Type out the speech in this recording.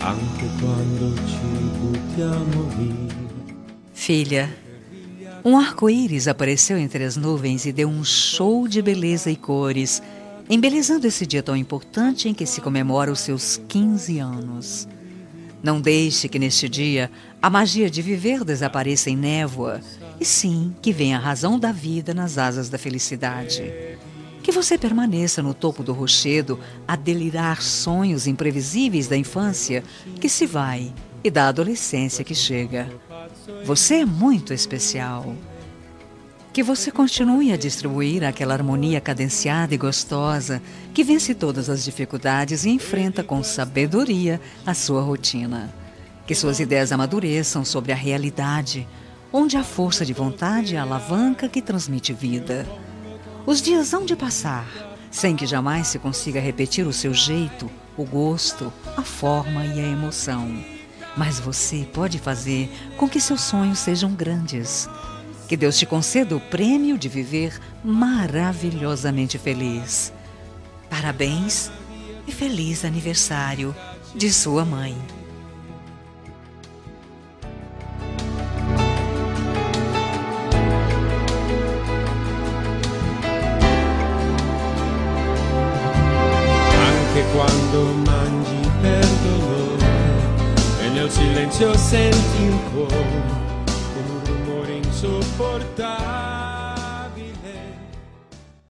anche quando ci buttiamo via. Filha, um arco-íris apareceu entre as nuvens e deu um show de beleza e cores, embelezando esse dia tão importante em que se comemora os seus 15 anos. Não deixe que neste dia a magia de viver desapareça em névoa, e sim que venha a razão da vida nas asas da felicidade. Que você permaneça no topo do rochedo a delirar sonhos imprevisíveis da infância que se vai e da adolescência que chega. Você é muito especial. Que você continue a distribuir aquela harmonia cadenciada e gostosa que vence todas as dificuldades e enfrenta com sabedoria a sua rotina. Que suas ideias amadureçam sobre a realidade, onde a força de vontade é a alavanca que transmite vida. Os dias hão de passar, sem que jamais se consiga repetir o seu jeito, o gosto, a forma e a emoção. Mas você pode fazer com que seus sonhos sejam grandes. Que Deus te conceda o prêmio de viver maravilhosamente feliz. Parabéns e feliz aniversário de sua mãe. Anche quando mangi per dolore e nel silenzio senti un po' un rumore insopportabile.